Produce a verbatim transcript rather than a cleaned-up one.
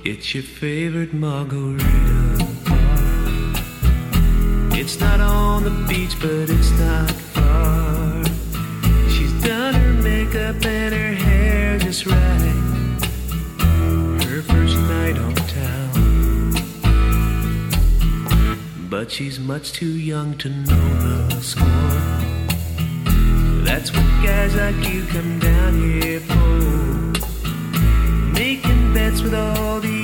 It's your favorite margarita bar. It's not on the beach, but it's not far. She's done her makeup and her hair just right. Her first night on town, but she's much too young to know the score. That's what guys like you come down here for, making bets with all the